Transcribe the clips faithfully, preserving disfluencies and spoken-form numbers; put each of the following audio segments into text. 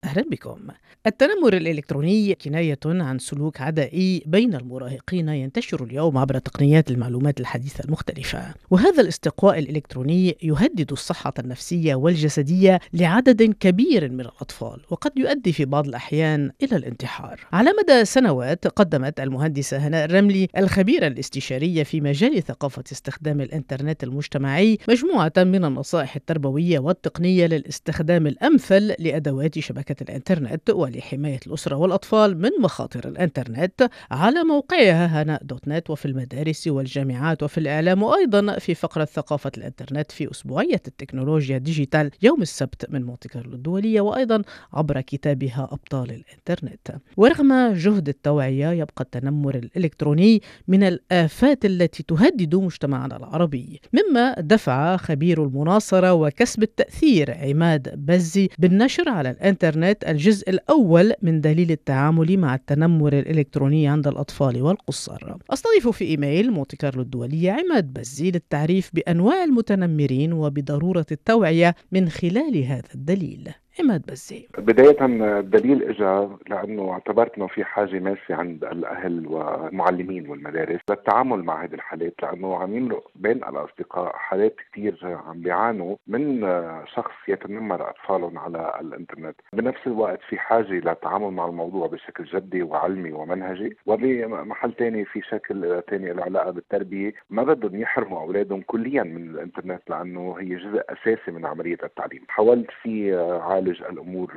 وسهلا بكم. التنمر الإلكتروني كناية عن سلوك عدائي بين المراهقين ينتشر اليوم عبر تقنيات المعلومات الحديثة المختلفة، وهذا الاستقواء الإلكتروني يهدد الصحة النفسية والجسدية لعدد كبير من الأطفال، وقد يؤدي في بعض الأحيان إلى الانتحار. على مدى سنوات قدمت المهندسة هناء الرملي الخبيرة الاستشارية في مجال ثقافة استخدام الإنترنت المجتمعي مجموعة من النصائح التربوية والتقنية للاستخدام الأمثل لأدوات شبكة الإنترنت ولحماية الأسرة والأطفال من مخاطر الإنترنت على موقعها هناء دوت نت، وفي المدارس والجامعات وفي الإعلام، وأيضا في فقرة ثقافة الإنترنت في أسبوعية التكنولوجيا ديجيتال يوم السبت من مونتي كارلو الدولية، وأيضا عبر كتابها أبطال الإنترنت. ورغم جهد التوعية يبقى التنمر الإلكتروني من الآفات التي تهدد مجتمعنا العربي، مما دفع خبير المناصرة وكسب التأثير عماد بزي بالنشر على الإنترنت الجزء الأول من دليل التعامل مع التنمر الإلكتروني عند الأطفال والقُصّر. أستضيف في إيميل مونتي كارلو الدولية عماد بزي للتعريف بأنواع المتنمرين وبضرورة التوعية من خلال هذا الدليل. عماد بزي: بداية الدليل اجى لأنه اعتبرت انه في حاجة ماسة عند الأهل والمعلمين والمدارس للتعامل مع هذه الحالات، لأنه عم يمرق بين الأصدقاء حالات كتير عم بيعانوا من شخص يتنمر أطفالهم على الإنترنت. بنفس الوقت في حاجة للتعامل مع الموضوع بشكل جدي وعلمي ومنهجي، وبمحل تاني في شكل تاني له علاقة بالتربية. ما بدهم يحرموا أولادهم كليا من الإنترنت لأنه هي جزء أساسي من عملية التعليم. حاولت في عالج الأمور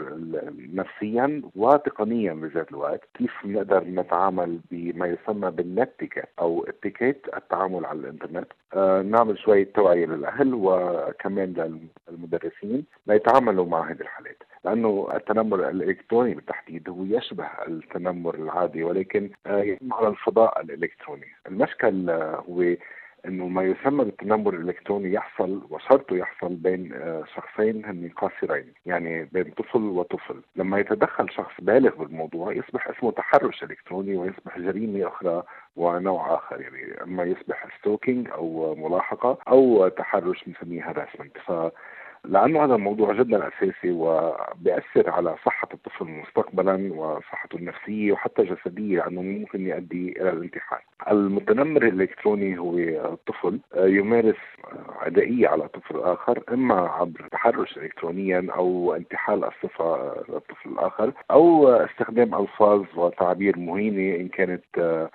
نفسيا وتقنيا بذات الوقت، كيف نقدر نتعامل بما يسمى بالنتيكة أو اتيكيت التعامل على الإنترنت. آه نعمل شوية توعية للأهل وكمان للمدرسين ليتعاملوا مع هذه الحالات، لأنه التنمر الإلكتروني بالتحديد هو يشبه التنمر العادي، ولكن آه على الفضاء الإلكتروني. المشكل آه هو انه ما يسمى بالتنمر الالكتروني يحصل وشرطه يحصل بين شخصين هن قاصرين، يعني بين طفل وطفل. لما يتدخل شخص بالغ بالموضوع يصبح اسمه تحرش الكتروني ويصبح جريمه اخرى ونوع اخر، يعني اما يصبح ستوكينج او ملاحقه او تحرش نسميه هراسمنت. ف لأنه هذا الموضوع جدا أساسي وبيأثر على صحة الطفل مستقبلا وصحته النفسية وحتى الجسدية، لأنه ممكن يؤدي إلى الانتحار. المتنمر الإلكتروني هو الطفل يمارس عدائية على طفل آخر، إما عبر تحرش إلكترونيا أو انتحال الصفة للطفل الآخر أو استخدام ألفاظ وتعبير مهينة إن كانت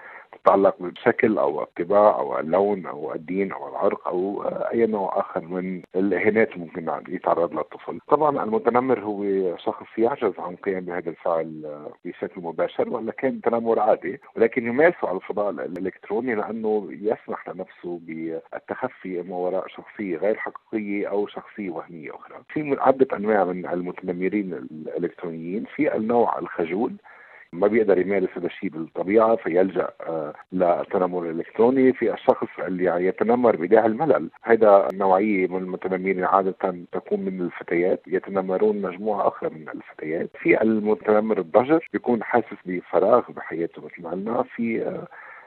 تتعلق بالشكل أو الطباع أو اللون أو الدين أو العرق أو أي نوع آخر من الإهانات ممكن يتعرض للطفل. طبعا المتنمر هو شخص يعجز عن القيام بهذا الفعل بشكل مباشر ولا كان تنمر عادي، ولكن يمارسه على الفضاء الإلكتروني لأنه يسمح لنفسه بالتخفي ما وراء شخصية غير حقيقية أو شخصية وهمية أخرى. في عدة أنواع من المتنمرين الإلكترونيين. في النوع الخجول ما بيقدر يمارس هذا الشيء بالطبيعة فيلجأ آه للتنمر الإلكتروني. في الشخص اللي يتنمر بداعي الملل، هذا النوعية من المتنمرين عادة تكون من الفتيات، يتنمرون مجموعة أخرى من الفتيات. في المتنمر الضجر بيكون حاسس بفراغ بحياته مثل ما قلنا. في آه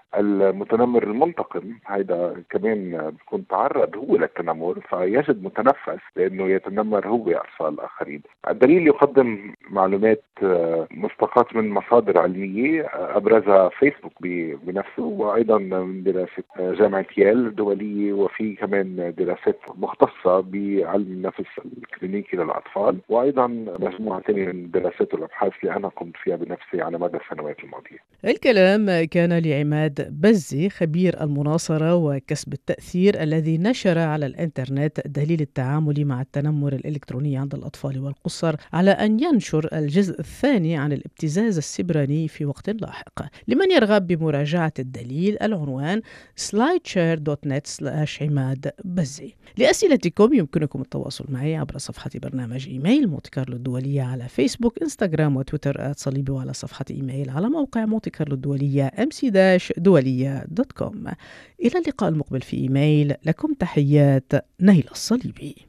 المتنمر المنتقم، هذا كمان بيكون تعرض هو للتنمر فيجد متنفس لأنه يتنمر هو أطفال الآخرين. الدليل يقدم معلومات مستقاة من مصادر علمية أبرزها فيسبوك بنفسه، وأيضا من دراسة جامعة ييل الدولية، وفي كمان دراسات مختصة بعلم النفس الكلينيكي للأطفال، وأيضا مجموعة ثانية من دراسات والأبحاث اللي أنا قمت فيها بنفسي على مدى السنوات الماضية. الكلام كان لعماد بزي خبير المناصرة وكسب التأثير الذي نشر على الإنترنت دليل التعامل مع التنمر الإلكتروني عند الأطفال والقُصّر، على أن ينشر الجزء الثاني عن الابتزاز السبراني في وقت لاحق. لمن يرغب بمراجعة الدليل العنوان slideshare دوت نت سلاش عماد بزي. لأسئلتكم يمكنكم التواصل معي عبر صفحة برنامج إيميل مونتي كارلو الدولية على فيسبوك، إنستغرام وتويتر @صليبي، وعلى صفحة إيميل على موقع مونتي كارلو الدولية إم سي دولية دوت كوم. إلى اللقاء المقبل في إيميل. لكم تحيات نيل الصليبي.